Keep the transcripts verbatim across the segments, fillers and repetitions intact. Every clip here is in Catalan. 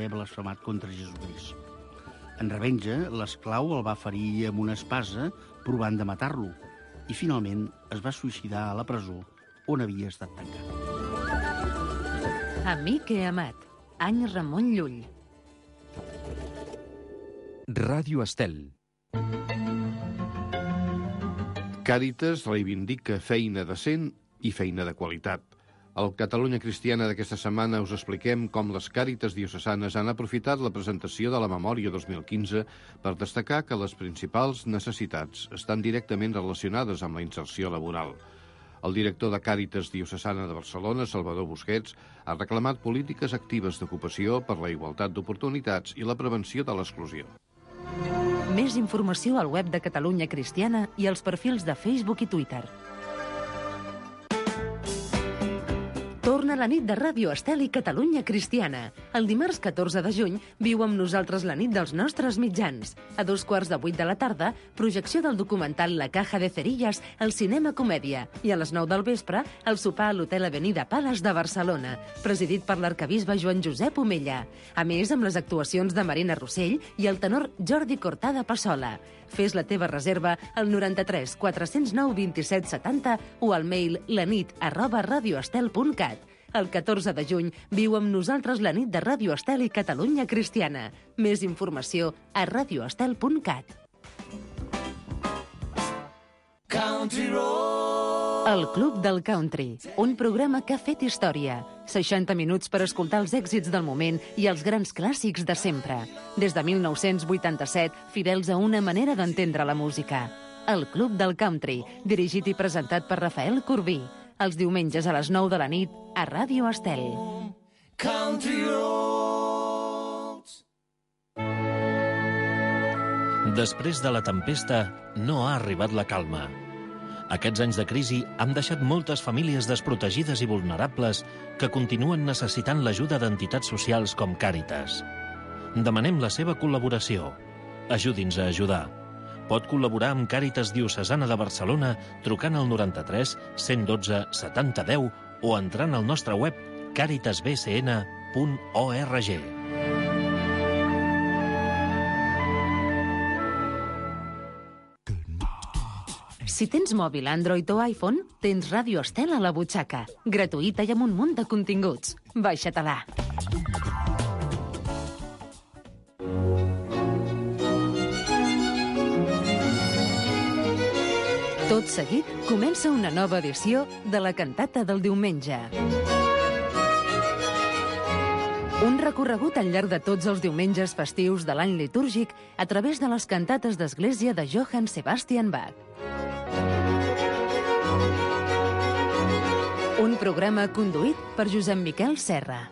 haver blasfemat contra Jesucrist. En revenja, l'esclau el va ferir amb una espasa provant de matar-lo i finalment es va suïcidar a la presó on havia estat tancat. Amic he amat. Any Ramon Llull. Ràdio Estel. Càritas reivindica feina decent i feina de qualitat. Al Catalunya Cristiana d'aquesta setmana us expliquem com les Càritas diocesanes han aprofitat la presentació de la Memòria dos mil quinze per destacar que les principals necessitats estan directament relacionades amb la inserció laboral. El director de Càritas diocesana de Barcelona, Salvador Busquets, ha reclamat polítiques actives d'ocupació per la igualtat d'oportunitats i la prevenció de l'exclusió. Més informació al web de Catalunya Cristiana i als perfils de Facebook i Twitter. Torna la nit de Ràdio Estel i Catalunya Cristiana. El dimarts catorze de juny viu amb nosaltres la nit dels nostres mitjans. A dos quarts de vuit de la tarda, projecció del documental La Caja de Cerillas al Cinema Comèdia. I a les nou del vespre, el sopar a l'Hotel Avenida Palace de Barcelona, presidit per l'arquebisbe Joan Josep Omella. A més, amb les actuacions de Marina Rossell i el tenor Jordi Cortada Passola. Fes la teva reserva al noranta-tres quatre-cents nou vint-i-set setanta o al mail lanit arroba radioestel punt cat. El catorze de juny viu amb nosaltres la nit de Ràdio Estel i Catalunya Cristiana. Més informació a radioestel punt cat. Country Road. El Club del Country, un programa que ha fet història. seixanta minuts per escoltar els èxits del moment i els grans clàssics de sempre. Des de mil nou-cents vuitanta-set, fidels a una manera d'entendre la música. El Club del Country, dirigit i presentat per Rafael Corbí. Els diumenges a les nou de la nit a Ràdio Estel. Country Roads. Després de la tempesta, no ha arribat la calma. Aquests anys de crisi han deixat moltes famílies desprotegides i vulnerables que continuen necessitant l'ajuda d'entitats socials com Càritas. Demanem la seva col·laboració. Ajudi'ns a ajudar. Pot col·laborar amb Càritas Diocesana de Barcelona trucant al noranta-tres cent dotze setanta deu o entrant al nostre web càritas b c n punt org. Si tens mòbil Android o iPhone, tens Ràdio Estel a la butxaca. Gratuïta i amb un munt de continguts. Baixa-te-la. Tot seguit, comença una nova edició de la cantata del diumenge. Un recorregut al llarg de tots els diumenges festius de l'any litúrgic a través de les cantates d'església de Johann Sebastian Bach. Un programa conduït per Josep Miquel Serra.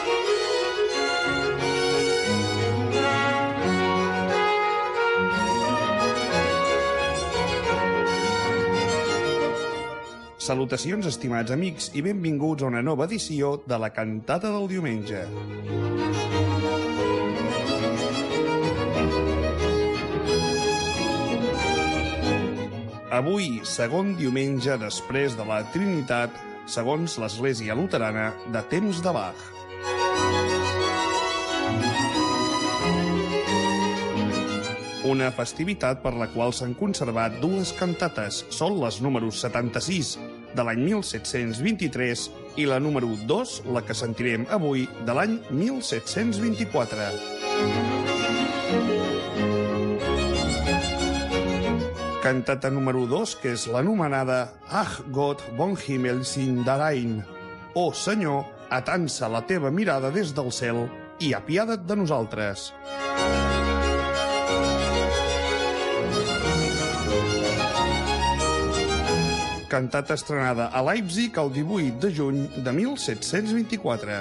Salutacions, estimats amics, i benvinguts a una nova edició de la cantata del diumenge. Avui, segon diumenge després de la Trinitat, segons l'Església Luterana de temps de Bach. Una festivitat per la qual s'han conservat dues cantates. Són les números setanta-sis de l'any mil set-cents vint-i-tres i la número dos, la que sentirem avui, de l'any mil set-cents vint-i-quatre. Cantata número dos, que és l'anomenada Ach Gott vom Himmel sind darein. Oh Senyor, atança la teva mirada des del cel i apiada't de nosaltres. Cantata estrenada a Leipzig el divuit de juny de mil set-cents vint-i-quatre.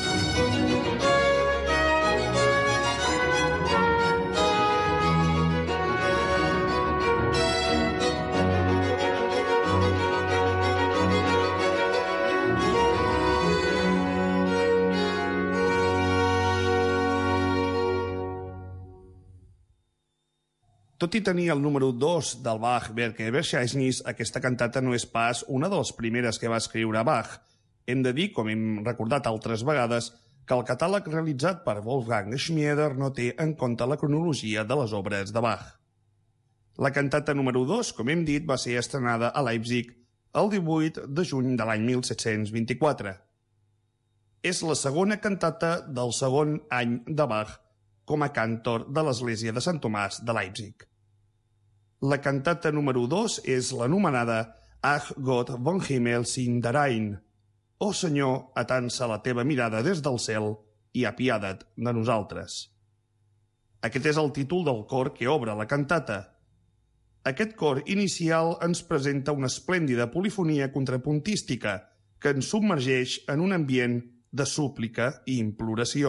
Tot i tenir el número dos del Bach Werke-Verzeichnis, aquesta cantata no és pas una de les primeres que va escriure Bach. Hem de dir, com hem recordat altres vegades, que el catàleg realitzat per Wolfgang Schmieder no té en compte la cronologia de les obres de Bach. La cantata número dos, com hem dit, va ser estrenada a Leipzig el divuit de juny de l'any mil set-cents vint-i-quatre. És la segona cantata del segon any de Bach com a cantor de l'església de Sant Tomàs de Leipzig. La cantata número dos és l'anomenada Ach Gott vom Himmel sind der Rhein. «Oh Senyor, atança la teva mirada des del cel i apiada't de nosaltres». Aquest és el títol del cor que obre la cantata. Aquest cor inicial ens presenta una esplèndida polifonia contrapuntística que ens submergeix en un ambient de súplica i imploració.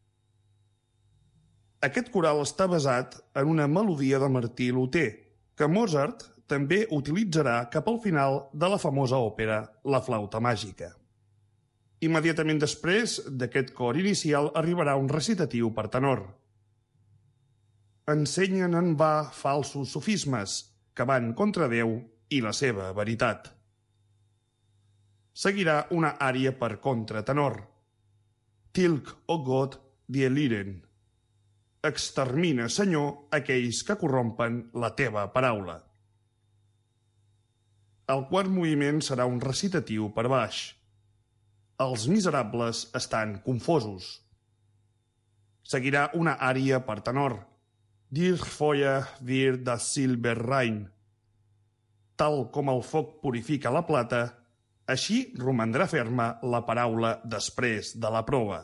Aquest coral està basat en una melodia de Martí Luter, que Mozart també utilitzarà cap al final de la famosa òpera La flauta màgica. Immediatament després d'aquest cor inicial arribarà un recitatiu per tenor. Ensenyen en va falsos sofismes que van contra Déu i la seva veritat. Seguirà una ària per contratenor. Tilk, o Gott, die Liren. Extermina, Senyor, aquells que corrompen la teva paraula. El quart moviment serà un recitatiu per baix. Els miserables estan confosos. Seguirà una ària per tenor. Dir Feuer wird das Silber rein. Tal com el foc purifica la plata, així romandrà ferma la paraula després de la prova.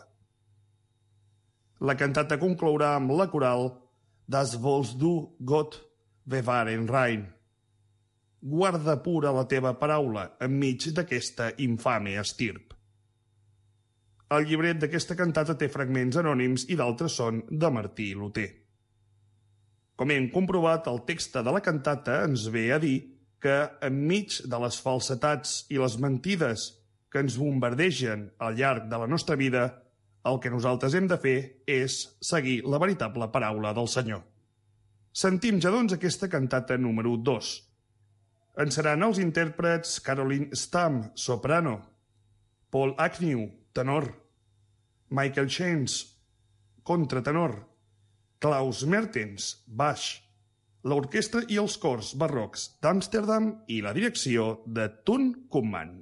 La cantata conclourà amb la coral Das willst du, Gott, bewahren rein. Guarda pura la teva paraula enmig d'aquesta infame estirp. El llibret d'aquesta cantata té fragments anònims i d'altres són de Martí Luter. Com hem comprovat, el text de la cantata ens ve a dir que, enmig de les falsetats i les mentides que ens bombardegen al llarg de la nostra vida, el que nosaltres hem de fer és seguir la veritable paraula del Senyor. Sentim ja, doncs, aquesta cantata número dos. En seran els intèrprets Caroline Stamm, soprano, Paul Agnew, tenor, Michael Chains, contratenor, Klaus Mertens, baix, l'orquestra i els cors barrocs d'Amsterdam i la direcció de Toon Koopman.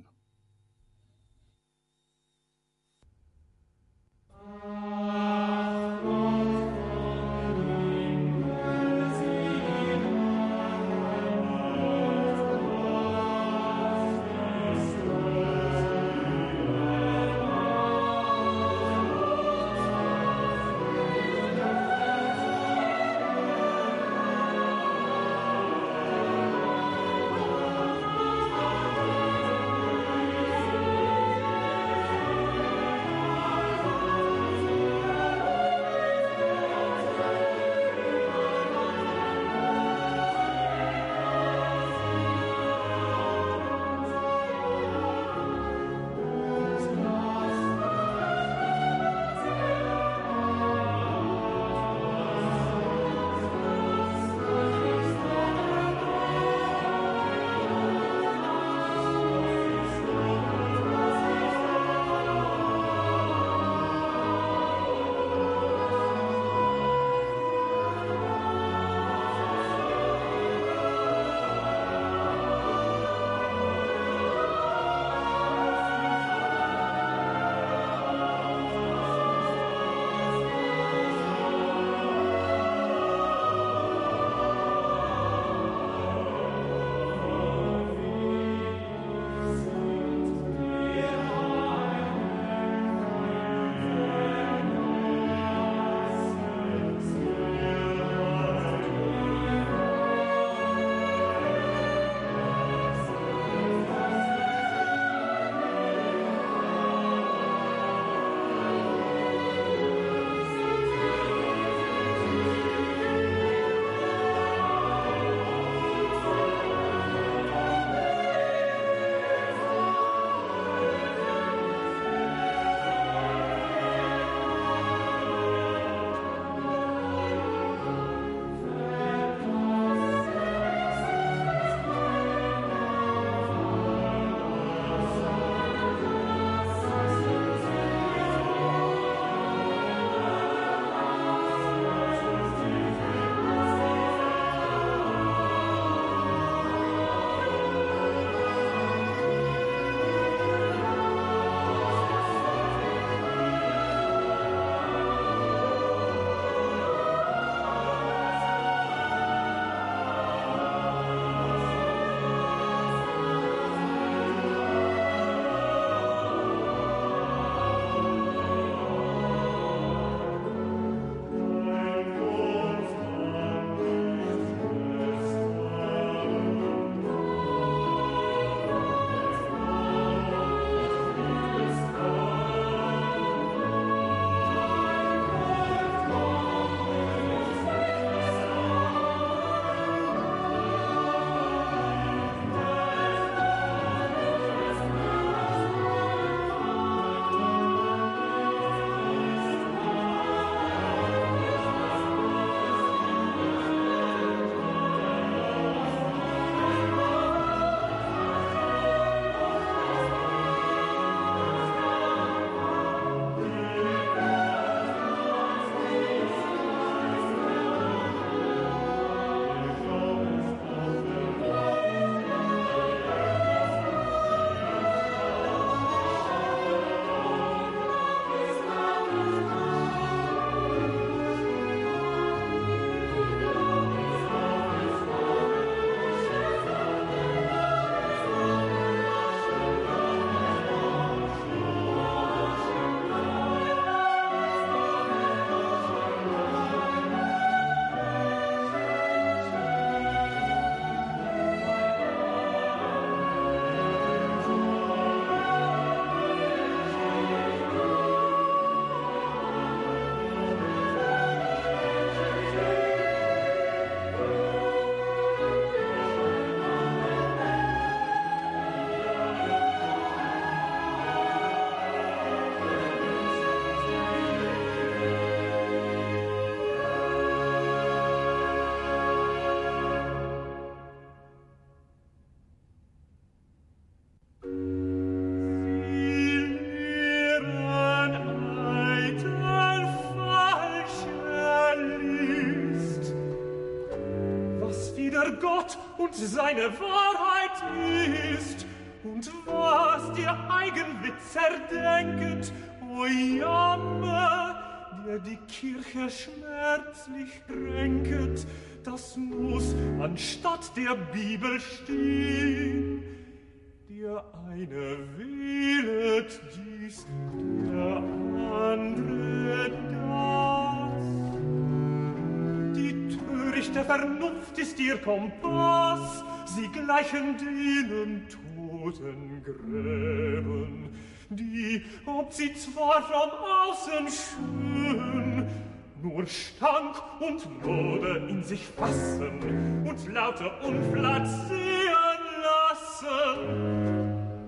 Gott und seine Wahrheit ist, und was der Eigenwitz erdenket, o Jammer, der die Kirche schmerzlich kränket, das muss anstatt der Bibel stehen. Der eine wählet dies, der andere das. Die törichte Vernunft ist ihr Kompass, sie gleichen denen toten Gräben, die, ob sie zwar von außen schön, nur Stank und Mode in sich fassen und lauter Unflat sehen lassen.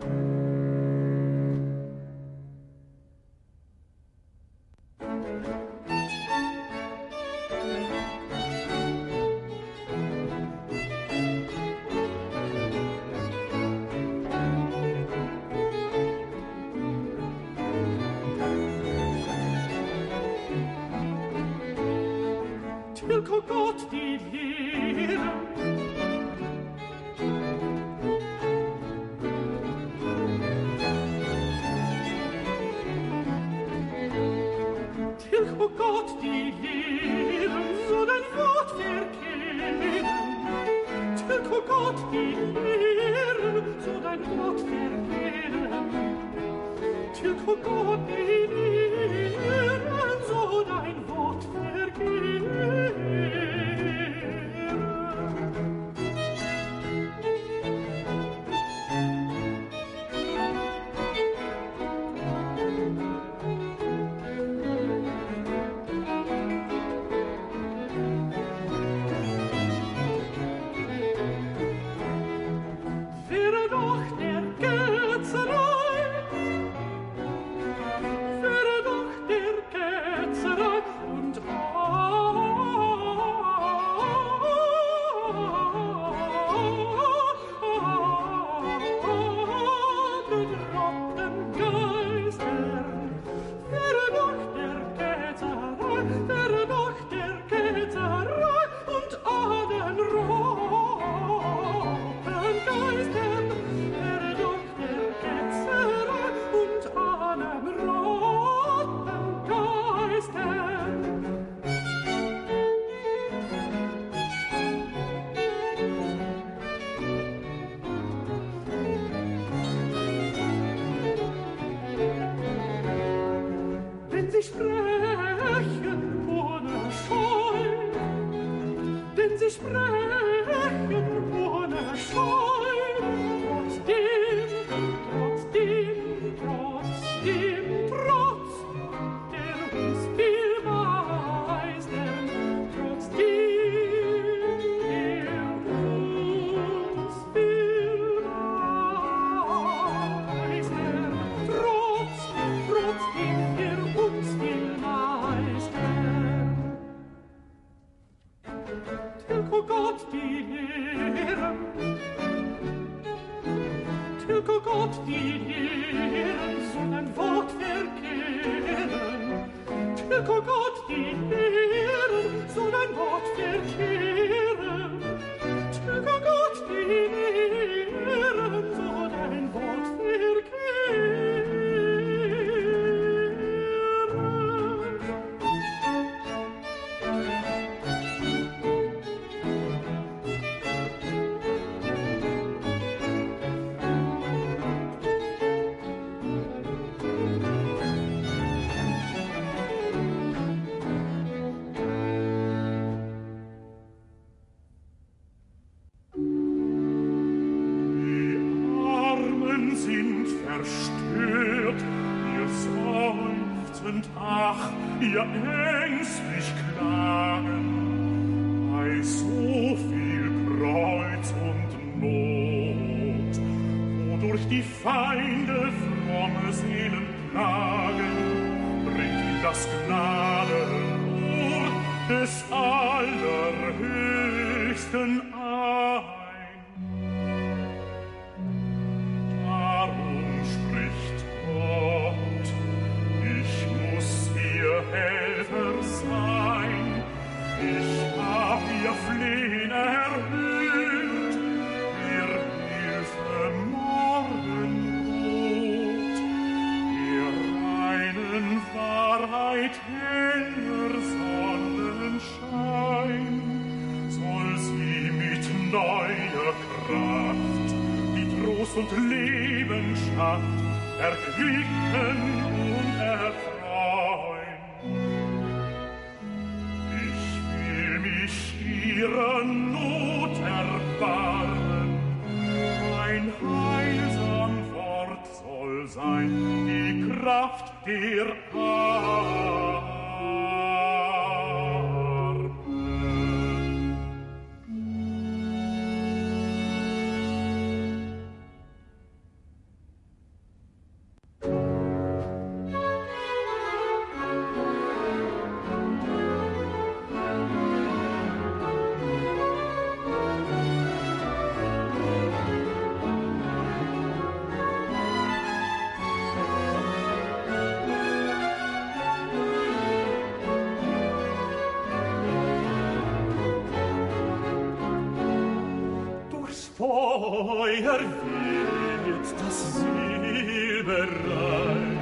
Tilko Gott die Lehre, Tilko Gott die Lehre, so dein Wort verkehren. Tilko Gott die Lehre, so dein Wort verkehren. Tilko Gott die Lehre, so dein Wort verkehren. Wäre doch der Ketzerei, wäre doch der Ketzerei und bedrohten Geistern, wäre doch der Ketzerei, wäre doch der Ketzerei und allen roten Geistern, wäre doch der Ketzerei und allen roten Geistern. Wenn sie sprechen ohne Scheu, denn sie sprechen ohne Scheu, trotzdem, trotzdem, trotzdem, trotz der uns viel meistern, trotzdem der uns viel meistern, trotz, trotzdem der uns viel meistern. Tilko Gott die Lehre, Tilko Gott die Lehre, so ein Wort verkehren. Tilko Gott die Lehre, so ein Wort verkehren. Tilko Gott die Lehre, so ein Wort verkehren. Verstört, ihr seufzend, ach, ihr ängstlich klagen, bei so viel Kreuz und Not, wodurch die Feinde fromme Seelen plagen, bringt in das Gnadenwort des Allerhöchsten ein. Helfer sein, ich hab ihr Flehen erhöht. und Leben schafft, erquicken und erfreuen. Ich will mich ihrer Not erbarmen, ein heilsam Wort soll sein, die Kraft der Armen. Feuer wird das Silber rein.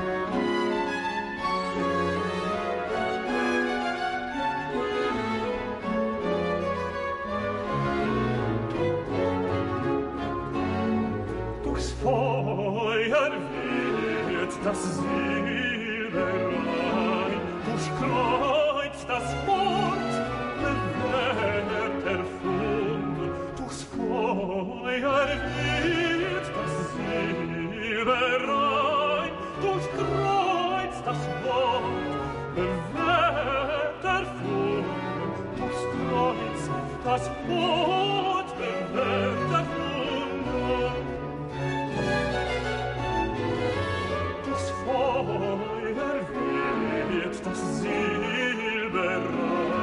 Durchs Feuer wird das Silber rein. Durchkreuzt das Wort, bewährt erfunden. Durchs Feuer wird das Silber rein, durchkreuzt das Wort, bewährt erfunden. Durchs Kreuz das Wort, bewährt erfunden. Durchs Feuer wird das Silber rein.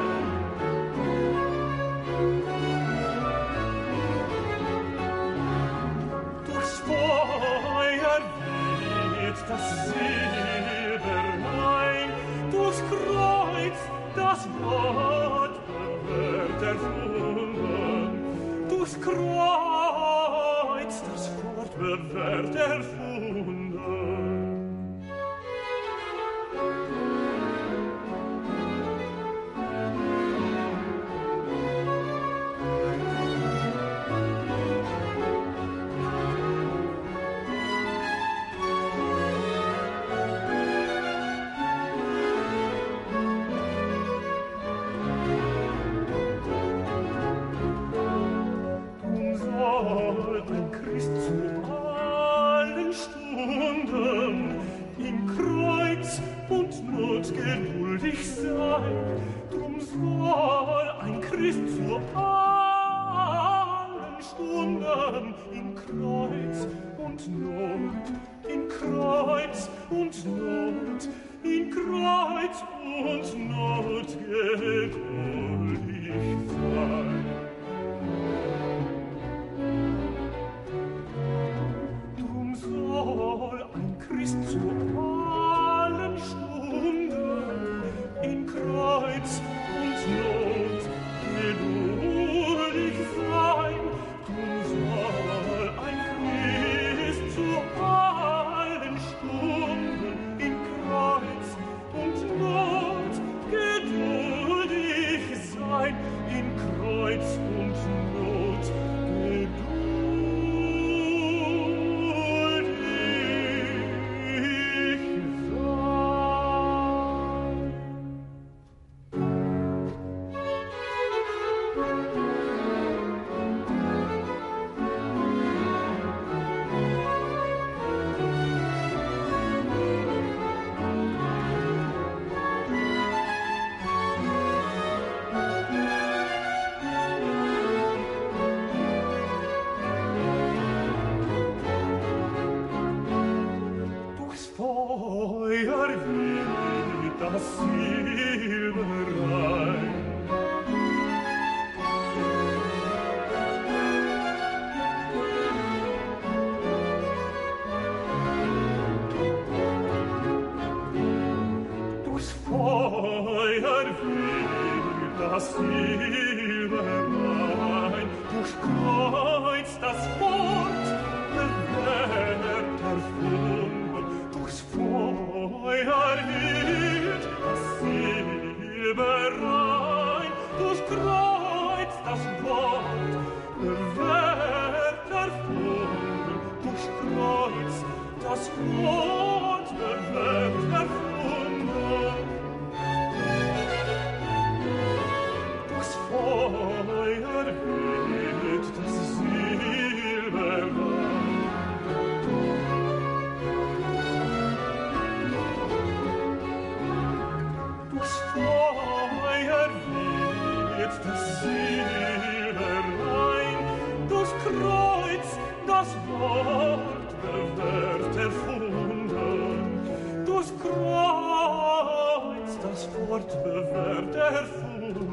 Das Silber rein, durchs Kreuz das Wort bewährt erfunden. Durchs Kreuz das Wort bewährt erfunden. Geduldig sein, drum soll ein Christ zu allen Stunden in Kreuz und Not, in Kreuz und Not, in Kreuz und Not geduldig sein. Drum soll ein Christ zu allen Stunden in Kreuz und Not geduldig sein. Drum soll ein Christ zu allen Stunden in Kreuz und Not geduldig sein. In Kreuz und Not geduldig sein. Feuer wird das Silber rein. Durchs Feuer wird das Silber rein. Durchs Kreuz das Wort bewährt erfunden. Durchs Feuer wird das Silber rein, durchs Kreuz das Wort bewährt erfunden. das rote wird erfunden. Das Feuer weht das Silberland. Das Feuer weht das Silberlein, das Kreuz, das Wort wird erfunden. Das Kreuz, das Wort wird erfunden.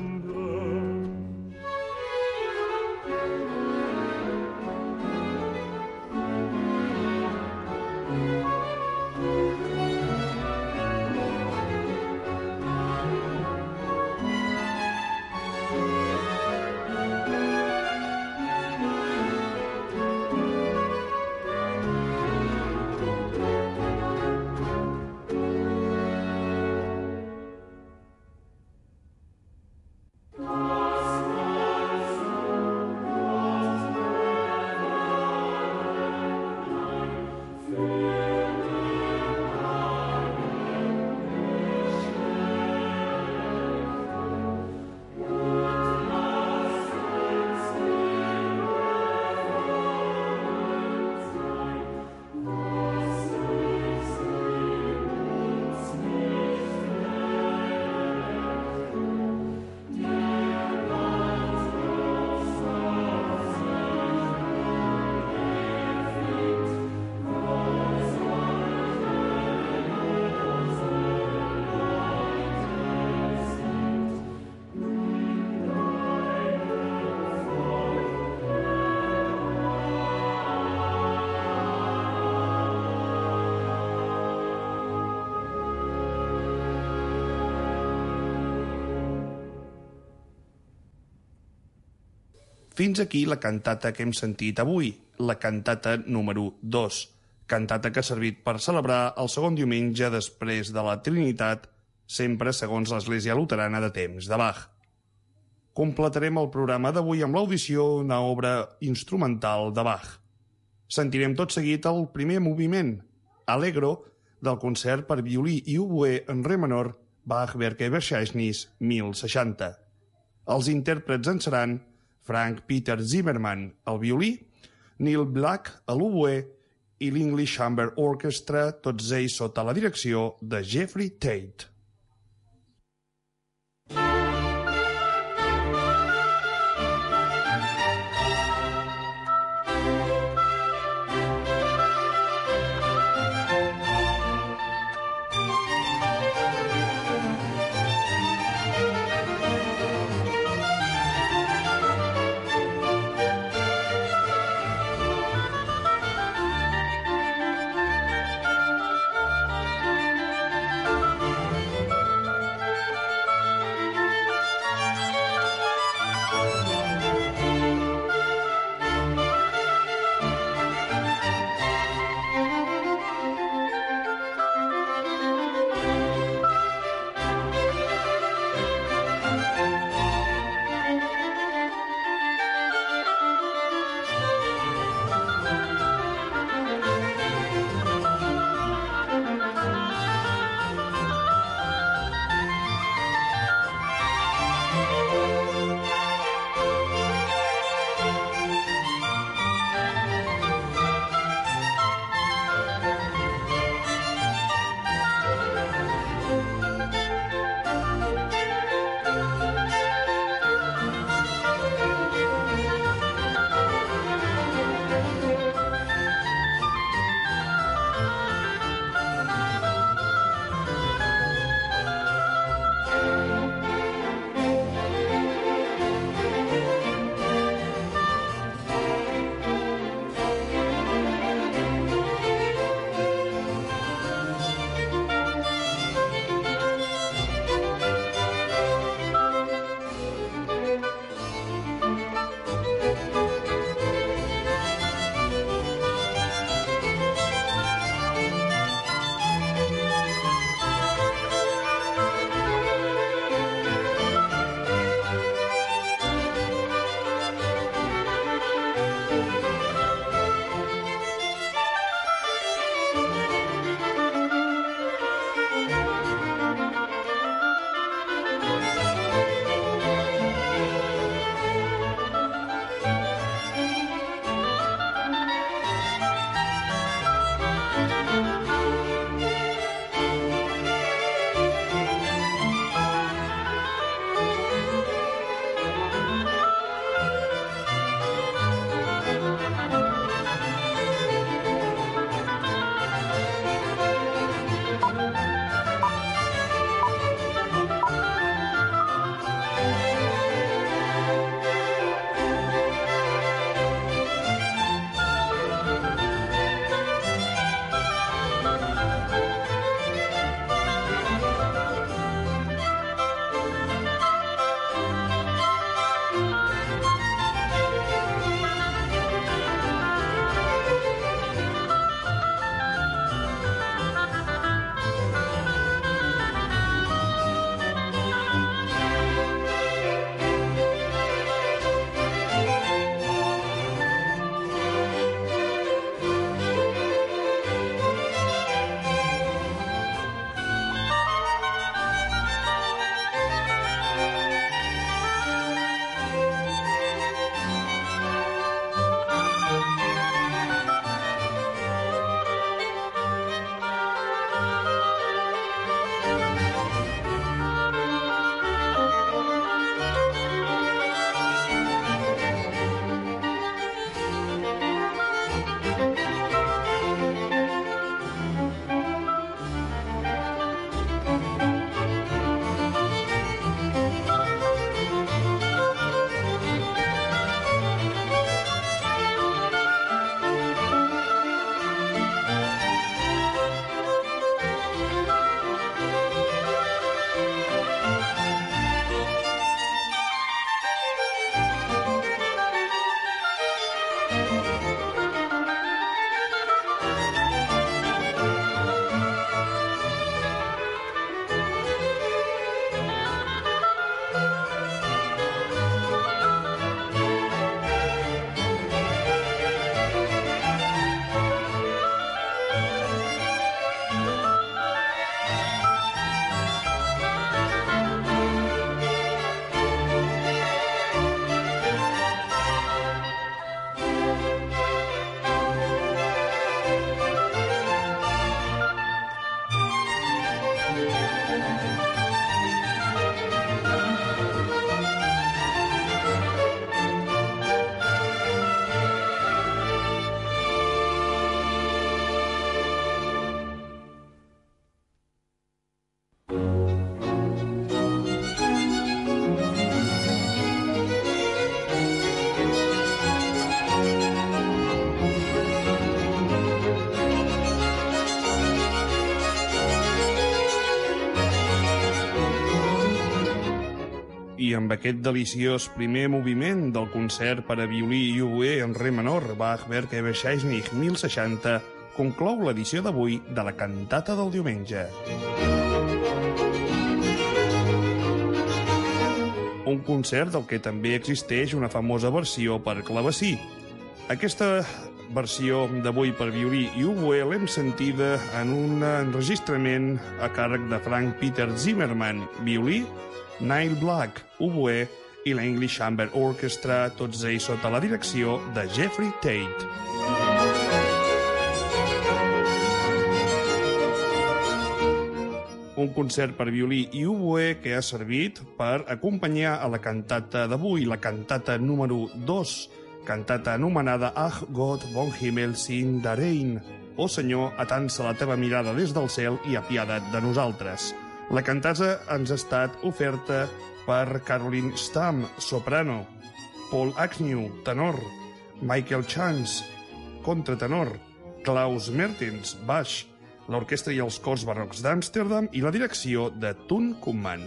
Fins aquí la cantata que hem sentit avui, la cantata número dos, cantata que ha servit per celebrar el segon diumenge després de la Trinitat, sempre segons l'Església Luterana de temps de Bach. Completarem el programa d'avui amb l'audició d'una obra instrumental de Bach. Sentirem tot seguit el primer moviment, Allegro, del concert per violí i oboè en re menor Bach-Werke Verzeichnis mil seixanta. Els intèrprets en seran Frank Peter Zimmermann al violí, Neil Black a l'oboè i l'English Chamber Orchestra, tots ells sota la direcció de Jeffrey Tate. I amb aquest deliciós primer moviment del concert per a violí i oboè en re menor Bach-Werke Bescheidnich mil seixanta conclou l'edició d'avui de la cantata del diumenge. Un concert del que també existeix una famosa versió per clavecí. Aquesta versió d'avui per violí i oboè l'hem sentida en un enregistrament a càrrec de Frank Peter Zimmermann, violí, Nile Black, oboè i l'English Chamber Orchestra, tots ells sota la direcció de Jeffrey Tate. Un concert per violí i oboè que ha servit per acompanyar a la cantata d'avui, la cantata número dos, cantata anomenada Ach Gott vom Himmel sind darein, o Senyor, atança la teva mirada des del cel i apiada't de nosaltres. La cantata ens ha estat oferta per Caroline Stamm, soprano, Paul Agnew, tenor, Michael Chance, contratenor, Klaus Mertens, baix, l'orquestra i els cors barrocs d'Amsterdam i la direcció de Tun Koopman.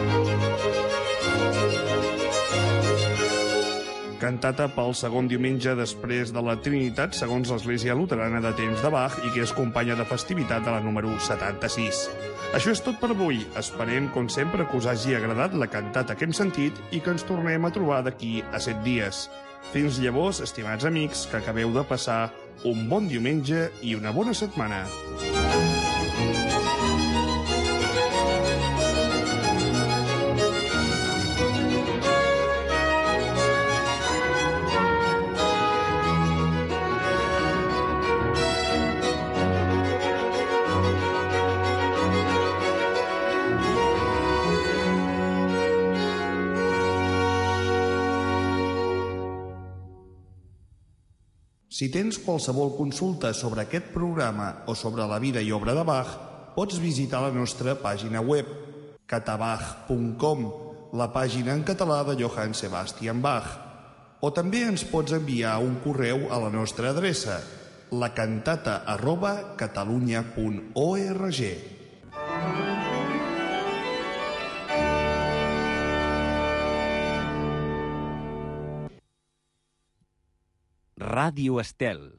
Cantata pel segon diumenge després de la Trinitat, segons l'Església Luterana de temps de Bach, i que es acompanya de festivitat de la número setanta-sis. Això és tot per avui. Esperem, com sempre, que us hagi agradat la cantata que hem sentit i que ens tornem a trobar d'aquí a set dies. Fins llavors, estimats amics, que acabeu de passar un bon diumenge i una bona setmana. Si tens qualsevol consulta sobre aquest programa o sobre la vida i obra de Bach, pots visitar la nostra pàgina web, catabach punt com, la pàgina en català de Johann Sebastian Bach. O també ens pots enviar un correu a la nostra adreça, lacantata arroba catalunya punt org. Ràdio Estel.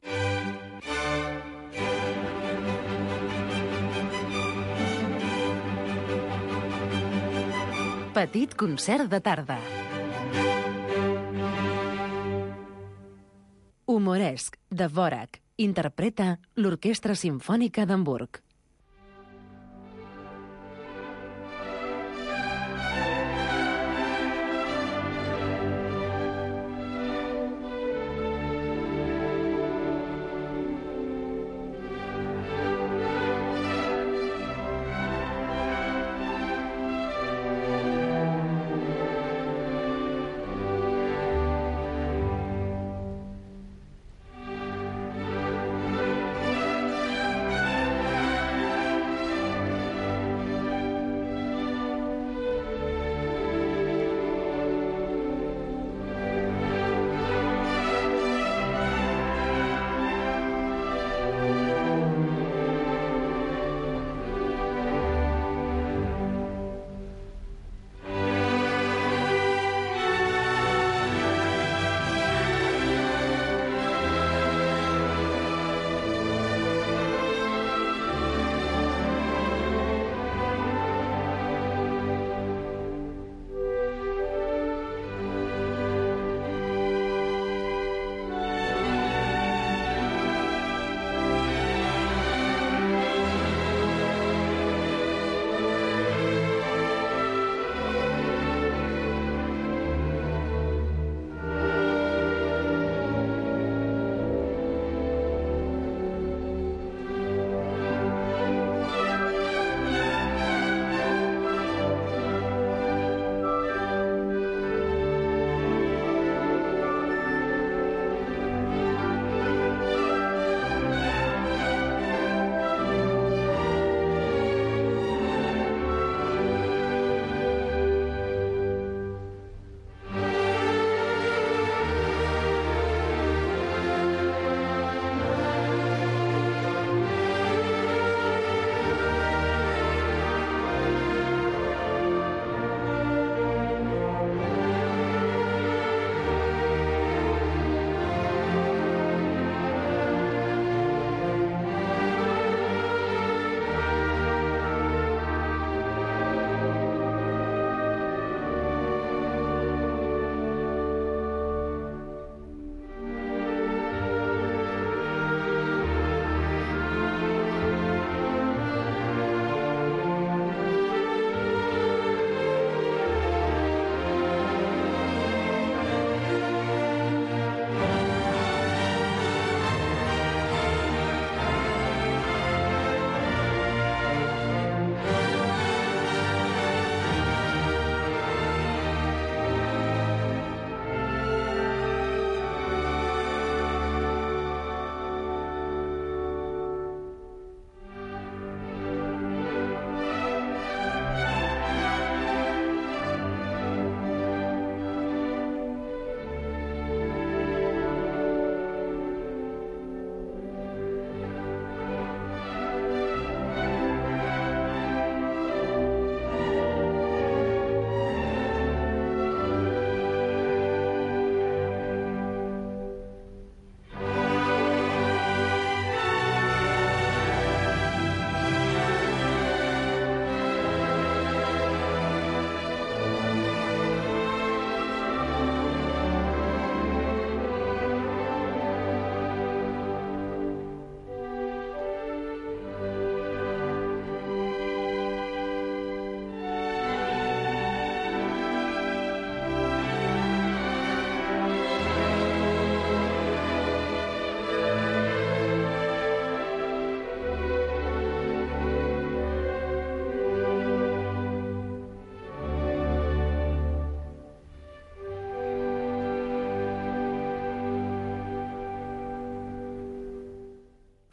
Petit concert de tarda. Humoresc, de Dvořák. Interpreta l'Orquestra Simfònica d'Hamburg.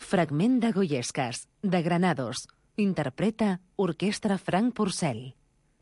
Fragment de Goyescas, de Granados. Interpreta Orquestra Frank Purcell.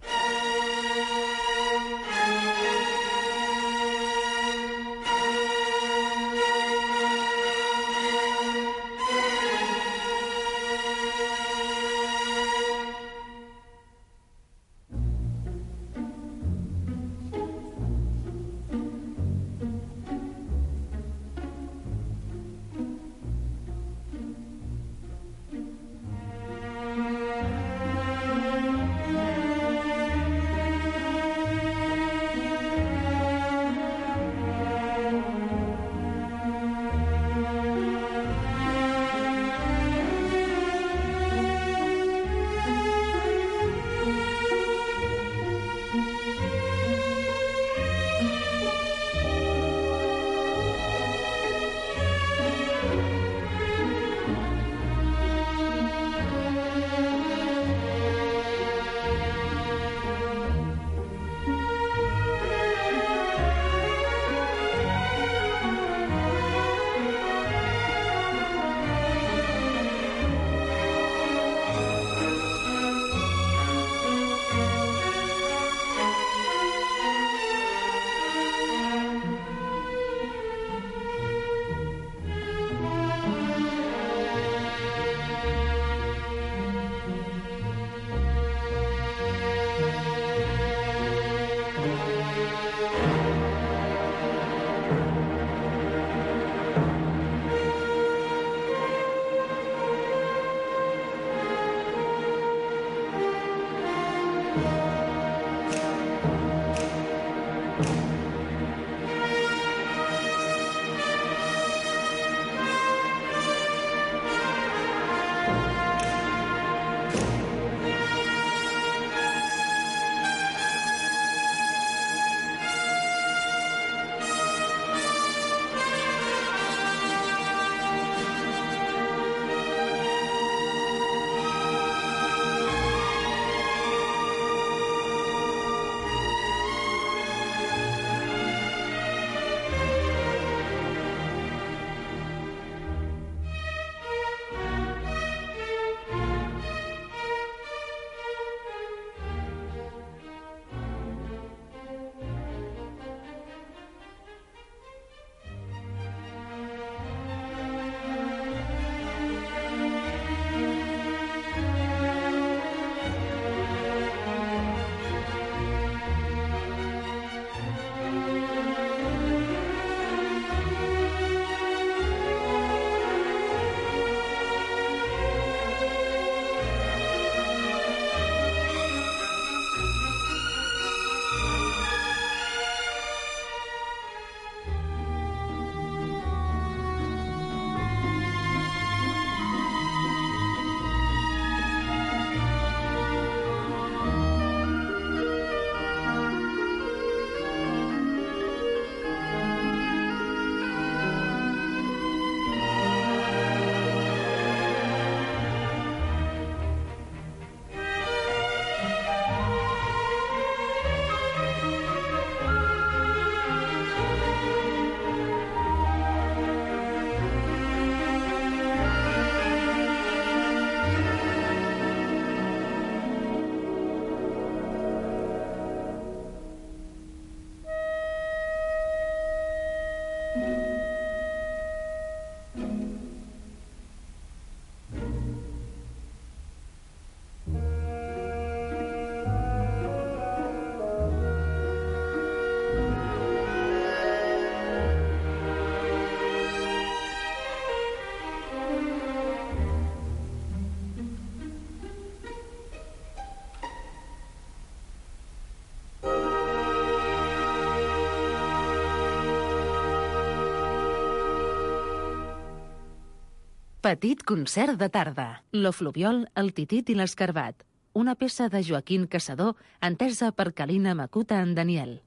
Petit concert de tarda. Lo Fluviol, el Titit i l'Escarbat. Una peça de Joaquín Caçador, entesa per Calina Makuta en Daniel.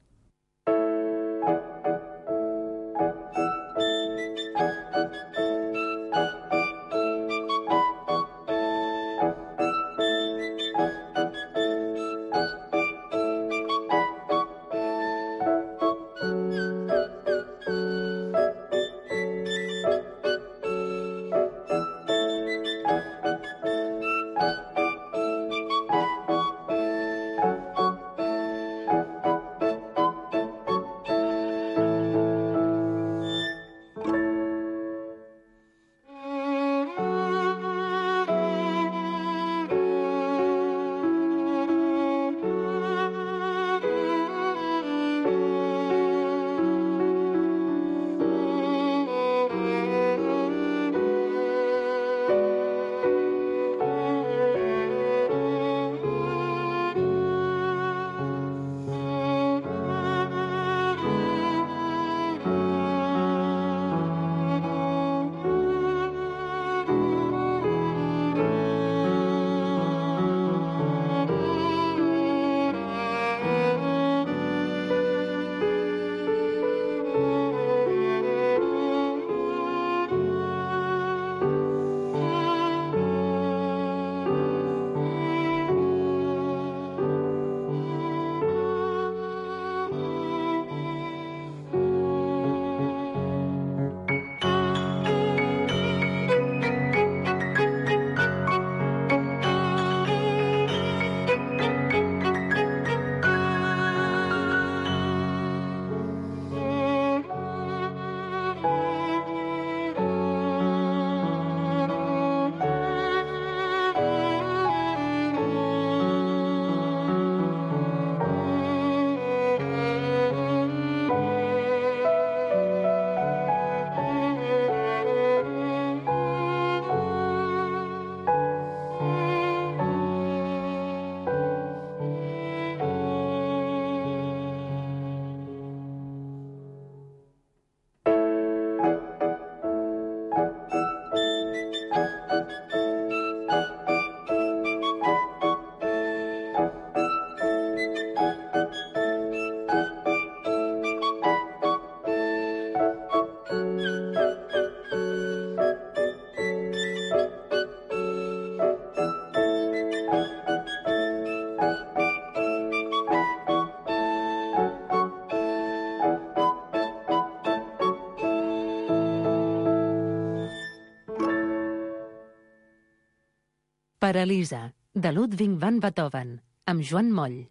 Per Elisa, de Ludwig van Beethoven, amb Joan Moll.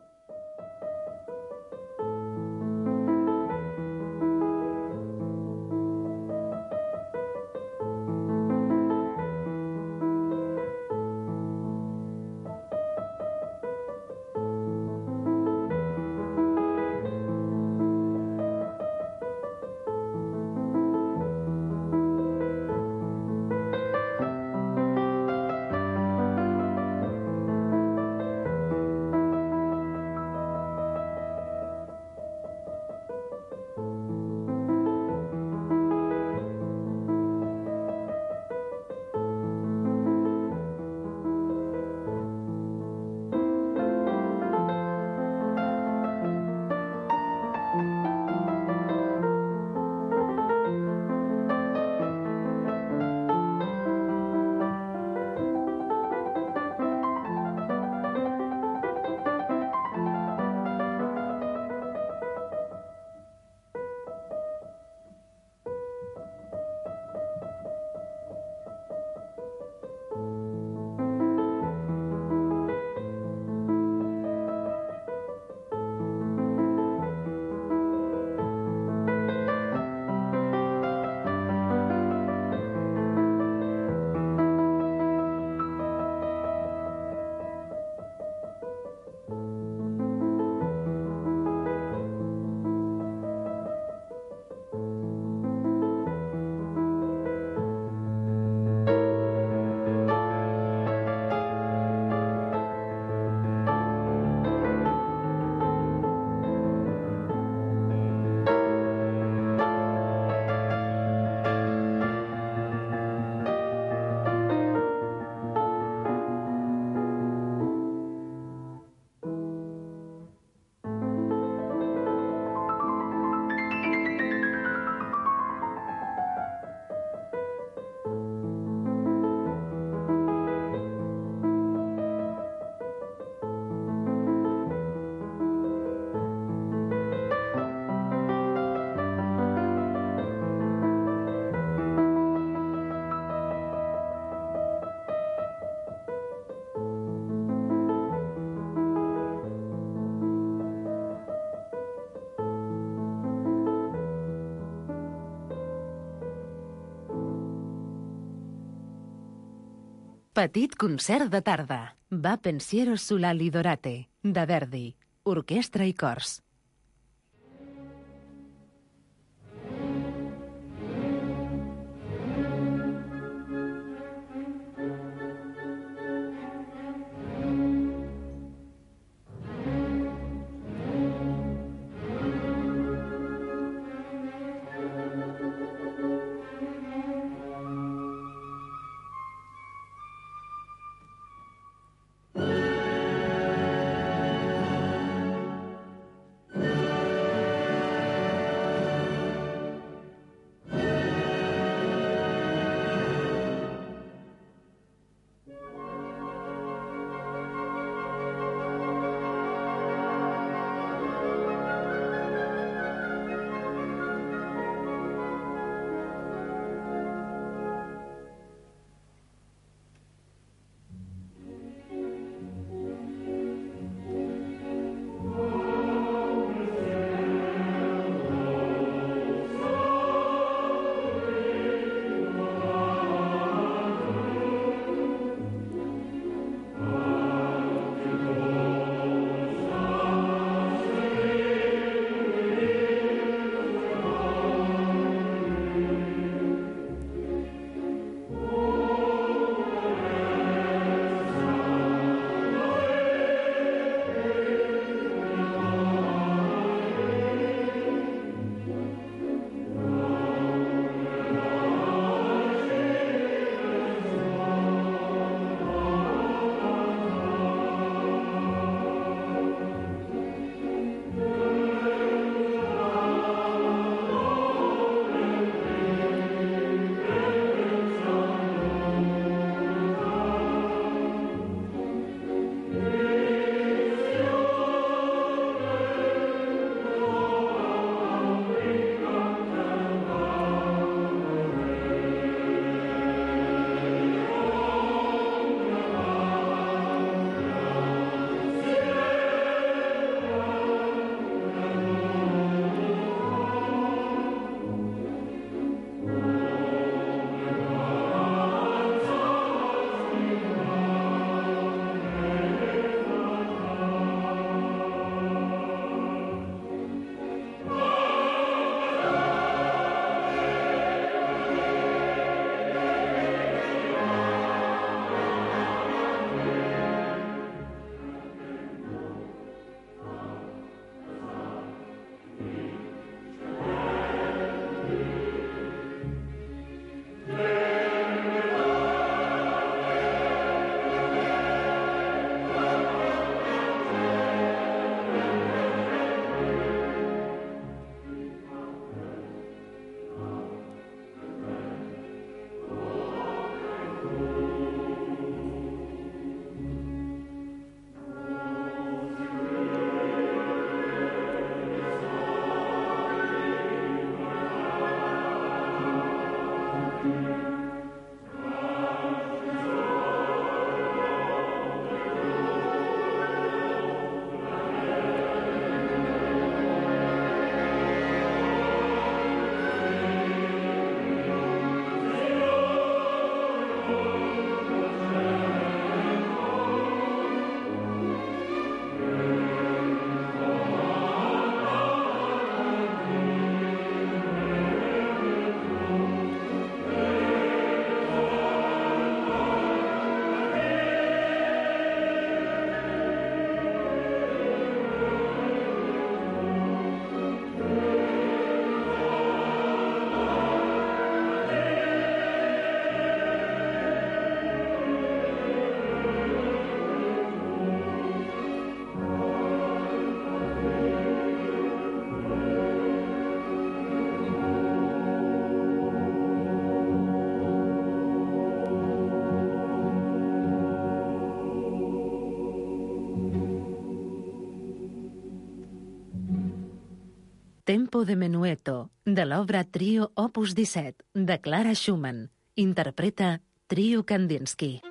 Petit concert de tarda. Va pensiero sulla Lidorate, de Verdi. Orquestra i cors. Tempo de Menuetto, de l'obra Trio Opus disset, de Clara Schumann. Interpreta Trio Kandinsky.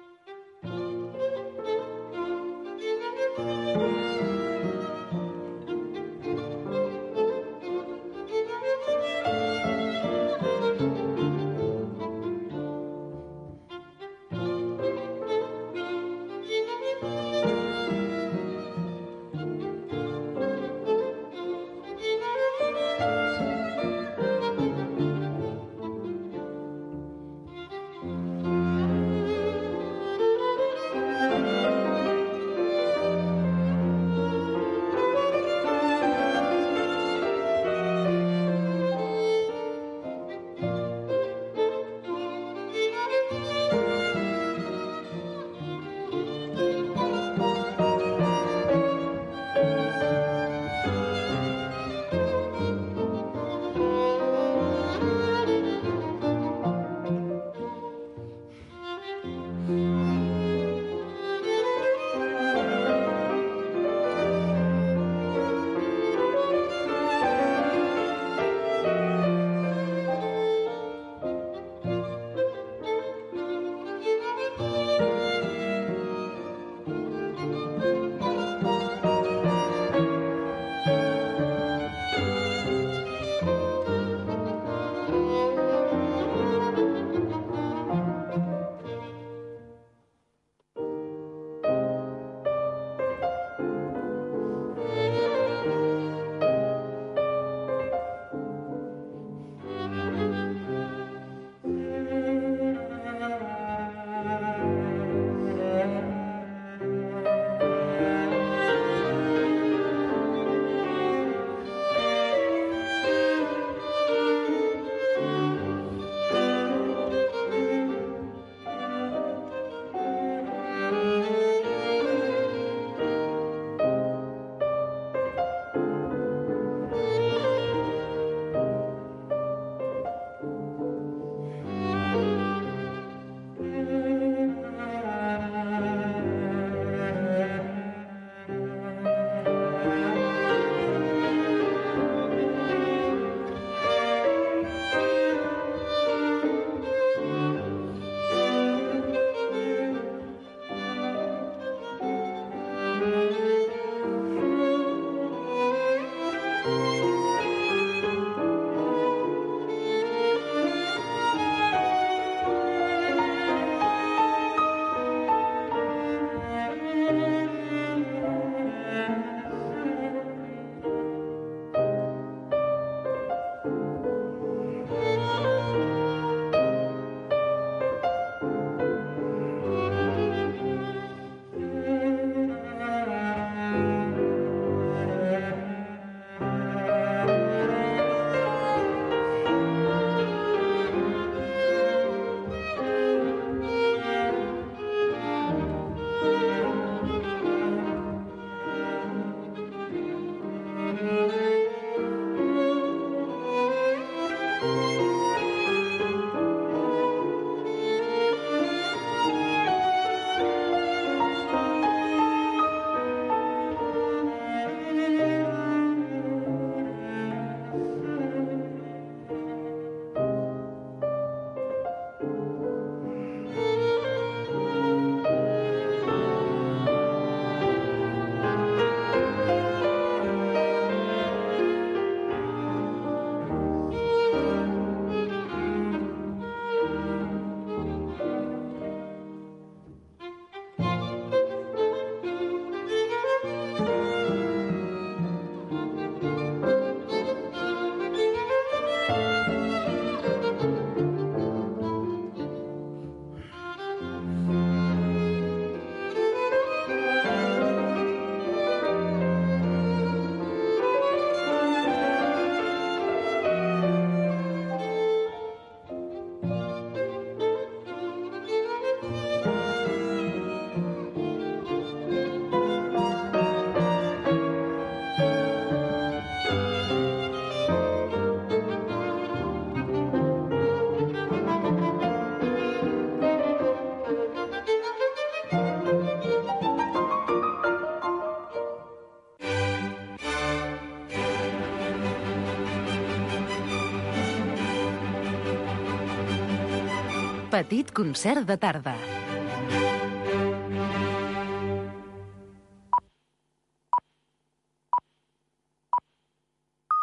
Petit concert de tarda.